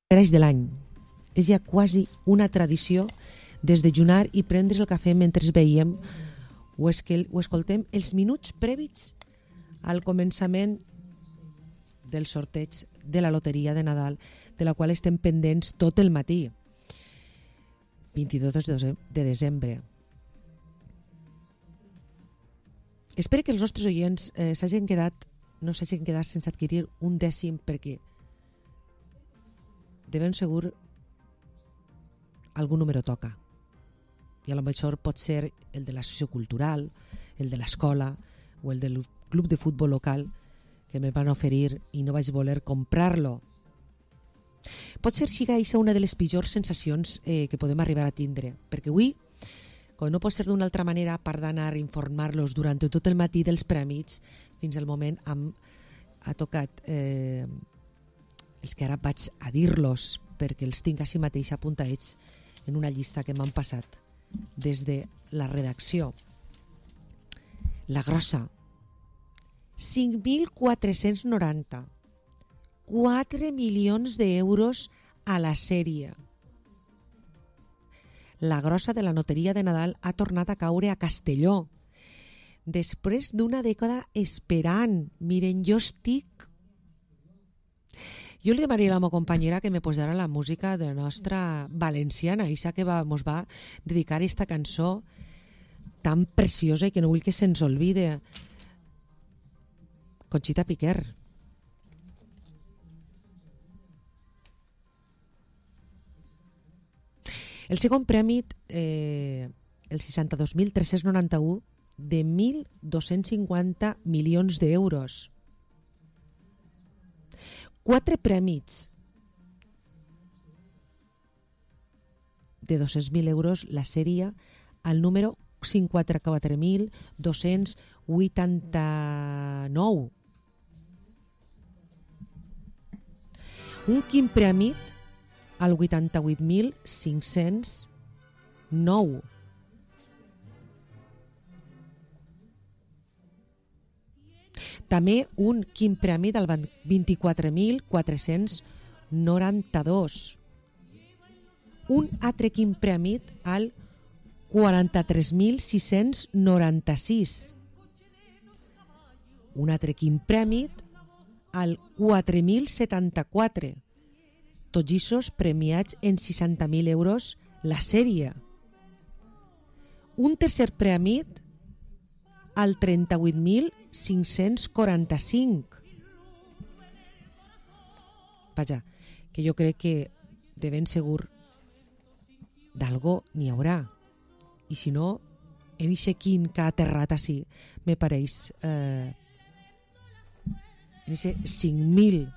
Greix de l'any. És ja quasi una tradició desdejunar i prendre's el cafè mentre veiem o escoltem els minuts prèvits al començament del sorteig de la loteria de Nadal, de la qual estem pendents tot el matí, 22 de desembre. Espero que els nostres oients no s'hagin quedat sense adquirir un dècim, perquè de ben segur algun número toca. I a lo millor pot ser el de l'associació cultural, el de l'escola o el del club de futbol local que me van oferir i no vaig voler comprar-lo. Pot ser siga aquesta una de les pitjors sensacions que podem arribar a tindre, perquè avui, com no pot ser d'una altra manera, a part d'anar a informar-los durant tot el matí dels prèmits, fins al moment ha tocat els que ara vaig a dir-los, perquè els tinc així mateix apuntats en una llista que m'han passat des de la redacció. La grossa, 5.490, 4 milions d'euros a la sèrie. La grossa de la loteria de Nadal ha tornat a caure a Castelló després d'una dècada esperant. Miren, jo li demanaria a la meva companyera que me posara la música de la nostra valenciana, Isa, que mos va dedicar aquesta cançó tan preciosa i que no vull que se'ns oblide. Conxita Piquer. El segon premi, el 62.391, de 1.250 milions d'euros. 4 prèmits de 200.000 euros la sèrie al número 54.289. Un quin premi al 88.509. També un quin premi del 24.492. Un altre quin premi al 43.696. Un altre quin premi al 4.074. Tots aquests premiats en 60.000 euros la sèrie. Un tercer premi al 38.545. Vaja, que jo crec que de ben segur d'algo n'hi haurà. I si no, en eixe quin que ha aterrat així, me pareix en eixe 5.000.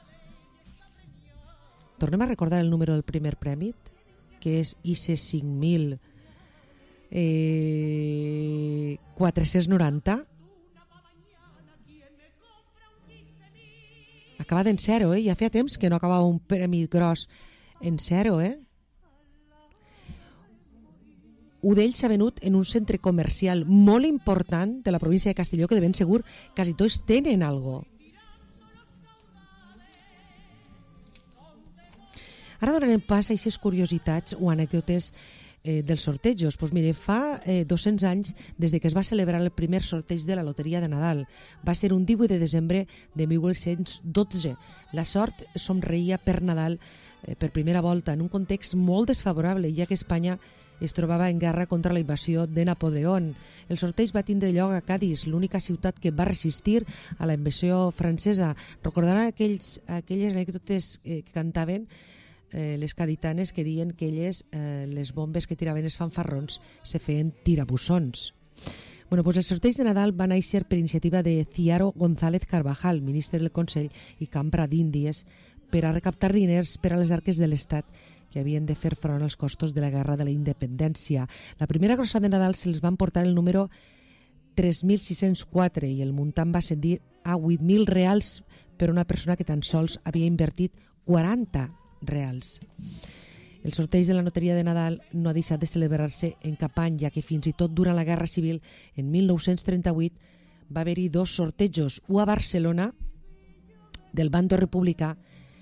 Tornem a recordar el número del primer premi, que és eixe 5.490. Acaba en 0, ja feia temps que no acabava un premi gros en 0, Un d'ells s'ha venut en un centre comercial molt important de la província de Castelló, que de ben segur quasi tots tenen algo. Ara donarem pas a aquestes curiositats o anècdotes dels sortejos. Pues mire, fa 200 anys des de que es va celebrar el primer sorteig de la loteria de Nadal. Va ser un 18 de desembre de 1812. La sort somreia per Nadal per primera volta en un context molt desfavorable, ja que Espanya es trobava en guerra contra la invasió de Napoleón. El sorteig va tindre lloc a Cadis, l'única ciutat que va resistir a la invasió francesa. Recordaran aquelles anècdotes que cantaven les caditanes, que diuen que elles, les bombes que tiraven els fanfarrons, se feien tirabussons. Bueno, pues el sorteig de Nadal va néixer per iniciativa de Ciaro González Carvajal, ministre del Consell i Cambra d'Índies, per a recaptar diners per a les arques de l'Estat que havien de fer front als costos de la Guerra de la Independència. La primera grossa de Nadal se'ls van portar el número 3.604 i el muntant va ascendir a 8.000 reals per una persona que tan sols havia invertit 40 reals. El sorteig de la loteria de Nadal no ha deixat de celebrar-se en cap any, ja que fins i tot durant la Guerra Civil, en 1938, va haver-hi 2 sortejos, un a Barcelona del bando republicà,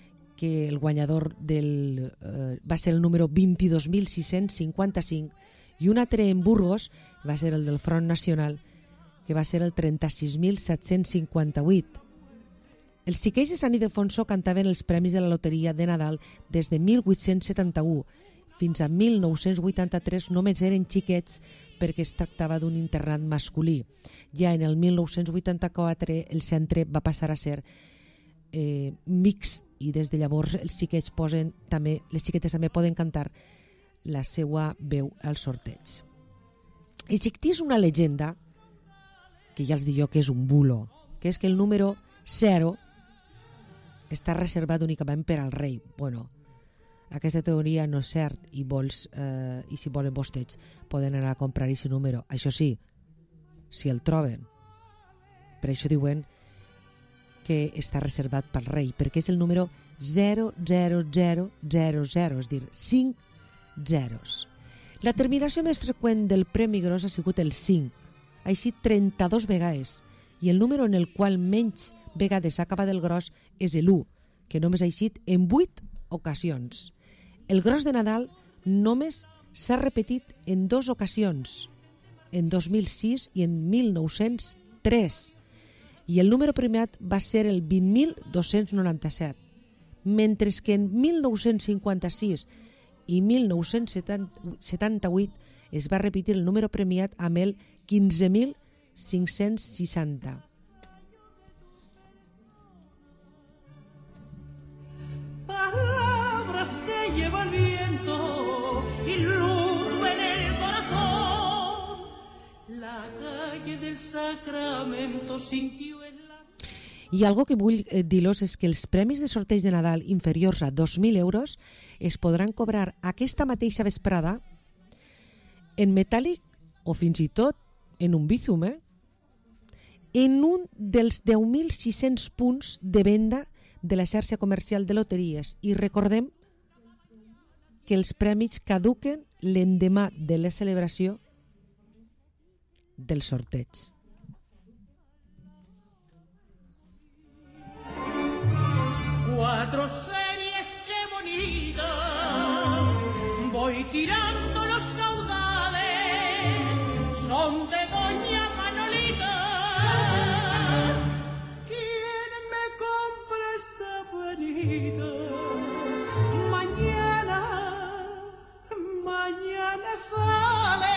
que el guanyador va ser el número 22.655, i un altre en Burgos va ser el del Front Nacional, que va ser el 36.758. Els xiquets de Sant Ildefonso cantaven els premis de la loteria de Nadal des de 1871 fins a 1983. Només eren xiquets perquè es tractava d'un internat masculí. Ja en el 1984 el centre va passar a ser mixt, i des de llavors les xiquetes també poden cantar la seva veu al sorteig. Existeix una llegenda, que ja els dic jo que és un bulo, que és que el número 0 està reservat únicament per al rei. Bueno, aquesta teoria no és cert, i si volen vostès poden anar a comprar aquest número. Això sí, si el troben. Per això diuen que està reservat pel rei, perquè és el número 00000, és dir, 5 zeros. La terminació més freqüent del premi gros ha sigut el 5, així 32 vegades, i el número en el qual menys vegades ha acabat el gros és l'1, que només ha eixit en 8 ocasions. El gros de Nadal només s'ha repetit en 2 ocasions, en 2006 i en 1903, i el número premiat va ser el 20.297, mentre que en 1956 i 1978 es va repetir el número premiat amb el 15.560. Palabras que lleva el viento y luto en el corazón. La calle del Sacramento sintió en la... I algo que vull dir-los és que els premis de sorteig de Nadal inferiors a 2.000 euros es podran cobrar aquesta mateixa vesprada en metàl·lic o fins i tot en un Bizum, en un dels 10.600 punts de venda de la xarxa comercial de loteries. I recordem que els premis caduquen l'endemà de la celebració del sorteig. Cuatro series, qué bonitas, voy tirando los caudales, son de doña Manolita. ¿Quién me compra esta bonita? Mañana sale.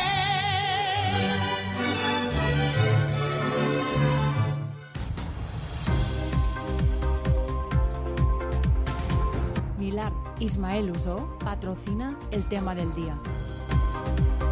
Milart Ismael Usó patrocina el tema del día.